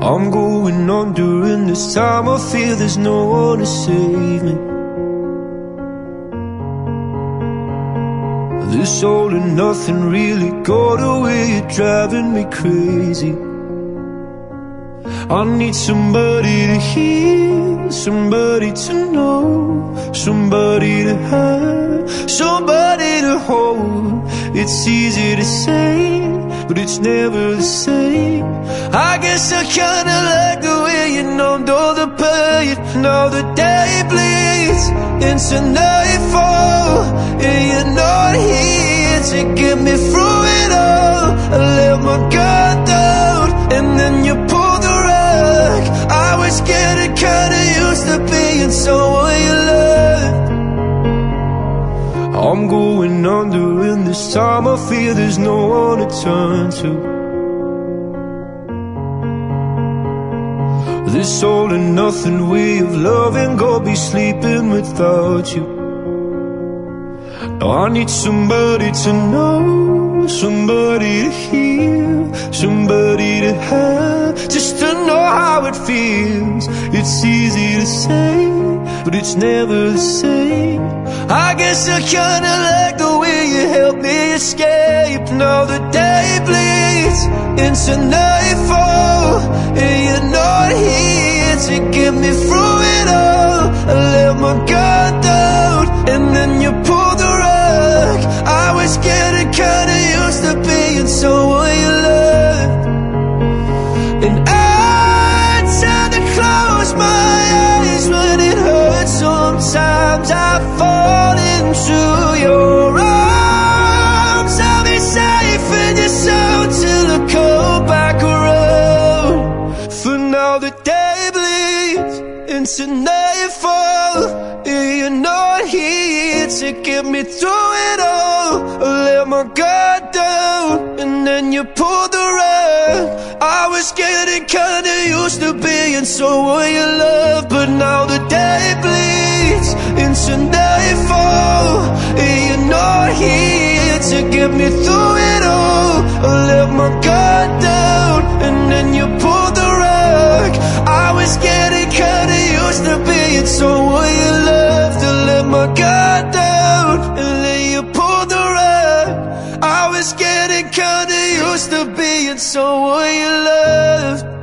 I'm going on during this time. I feel there's no one to save me. This all and nothing really got away, you're driving me crazy. I need somebody to hear, somebody to know, somebody to have, somebody to hold. It's easy to say, but it's never the same. I guess I kinda like the way you numbed all the pain. Now the day bleeds into nightfall, and you're not here to get me through it all. I let my guard down, and then you pulled the rug. I was getting kinda used to being someone you loved. I'm going under, and this time I feel there's no one to turn to. This all and nothing way of loving, gonna be sleeping without you. Now I need somebody to know, somebody to hear, somebody to have, just to know how it feels. It's easy to say, but it's never the same. I guess I kinda like the way you helped me escape. Now the day bleeds into nightfall, and you're not here to get me through it all. I let my guard down, and then you pulled the rug. I was getting kinda used to being someone you loved. And I tend to close my eyes when it hurts. Sometimes I fall into your arms. I'll be safe in your soul till I come back around. For now the day bleeds into nightfall, and you're not here to get me through it all. I let my guard down, and then you pulled the rug. I was getting kinda used to being someone you love, but now the day bleeds into nightfall, and you're not here to get me through it all. I let my guard down, and then you pulled the rug. I was getting kinda used to being someone you loved. I let my guard down, and then you pulled the rug. I was getting kinda used to being someone you loved.